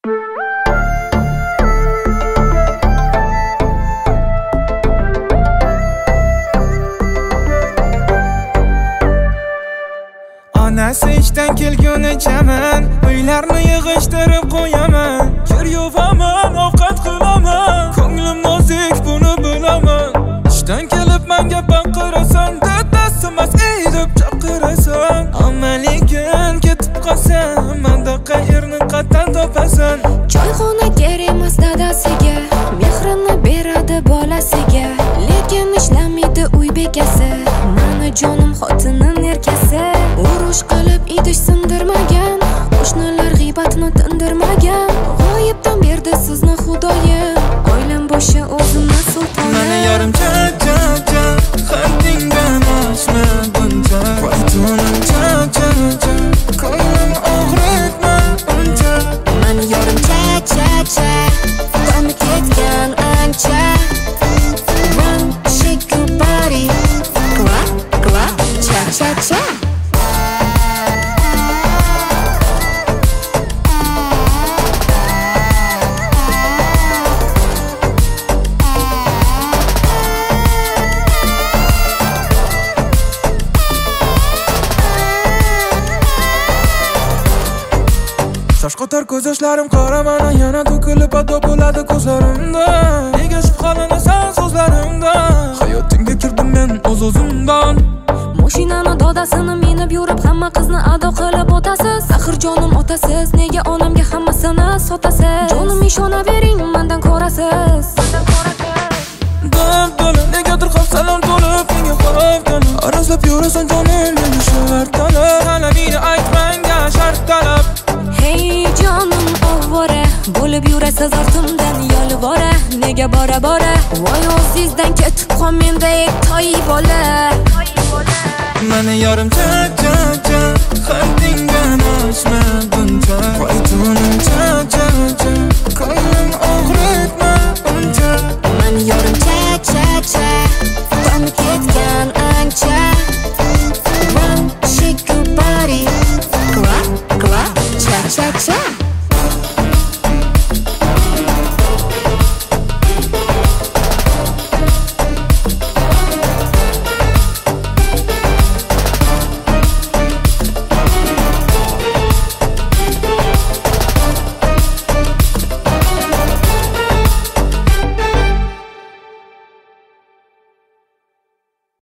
Onasi ishdan kelgunichaman uylarni yig'ishtirib qo'yaman. Kir yuvaman, ovqat qilaman. Ko'nglim nozik, buni bilaman. Ishdan kelib menga baqirasan, dadasimas ey deb chaqirasan. Amaligin ketib qolsam, menda qayerni qatdan topasan? Choyxona kerak emas dadasiga, mehrini beradi bolasiga. Lekin ishlamaydi uy bekasi, mani jonim xotinim erkasi. Urush qilib idish sindirmagan, qo'shnilar g'iybatni tindirmagan. G'oyibdan berdi sizni xudoyim, oilam boshi o'zimni sultonim. Mani yarim cha haddingdan oshma buncha. Vaytonim cha ko'nglim og'ritma uncha. Mani yarim cha dami ketgan ancha. One shake your body, kla cha. Shoshqotar ko'z yoshlarim qora, mana yana to'kilib ado bo'ladi ko'zlarimda. Nega shubhalanasan so'zlarimda? Hayotingga kirdim men o'z-o'zimdan. Mashinani dodasini minib yurib hamma qizni ado qilib o'tasiz. Axir jonim otasiz, nega onamga hammasini sotasiz? Jonim ishonavering, mendan ko'rasiz. Dab-dala negadir xavfsalam to'lib menga qarab arazlab yurasan jonim, meni shart talab. Talabingni ayt menga shart talab. Hey jonim ovvora, bo'lib yurasiz ortimdan yolvora. Nega bora voy o'zingizdan ketib qol mendek toy bola. Mani yarim cha haddingdan oshma